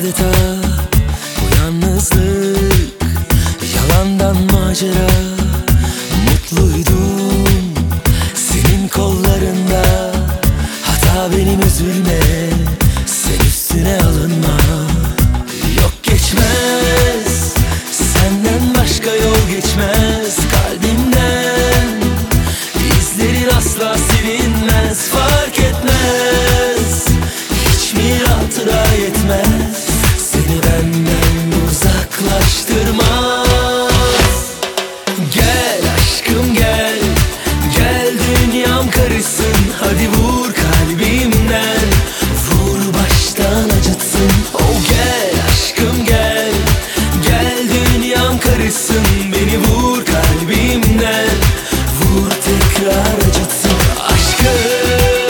adeta bu yalnızlık, yalandan macera. Mutluydum senin kollarında, hata benim, üzülme sen, üstüne alınma. Yok, geçmez senden başka yol, geçmez kalbimden. İzlerin asla silinmez, fark etmez, hiç mi hatıra yetmez seni benden uzaklaştırmaz. Gel aşkım gel, gel dünyam karışsın, hadi vur kalbimden, vur baştan acıtsın. Oh gel aşkım gel, gel dünyam karışsın, beni vur kalbimden, vur tekrar acıtsın aşkım.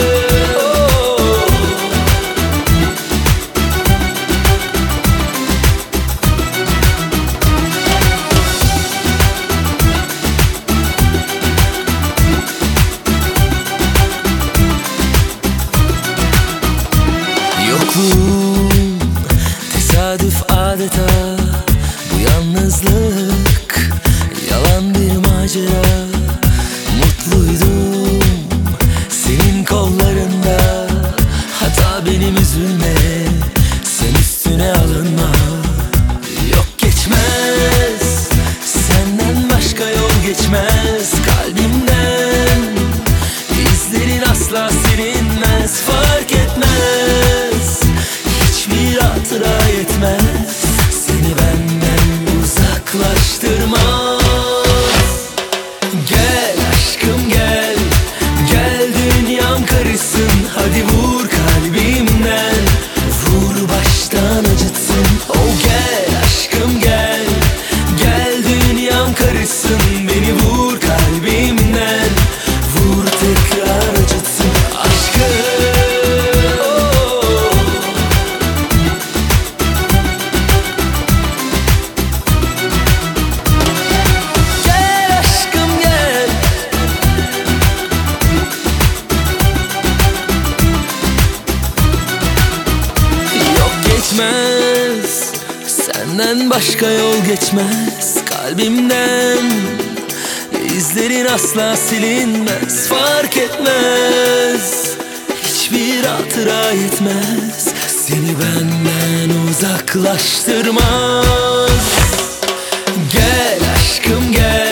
Yokluğum tesadüf adeta bu yalnızlık, yalan bir macera. Mutluydum senin kollarında, hata benim, üzülme sen, üstüne alınma. Yok, geçmez senden başka yol, geçmez kalbimden. İzlerin asla silinmez, fark etmez, hiçbir hatıra yetmez seni benden uzaklaştırmaz. Gel aşkım gel, gel dünyam karışsın, hadi vur kalbimden, vur baştan acıtsın. Oh gel aşkım gel, gel dünyam karışsın, beni vur kalbimden, vur tekrar acıtsın aşkım. Gel aşkım gel, yok geçmez senden başka yol, geçmez kalbimden. İzlerin asla silinmez, fark etmez, hiçbir hatıra yetmez seni benden uzaklaştırmaz. Gel aşkım gel,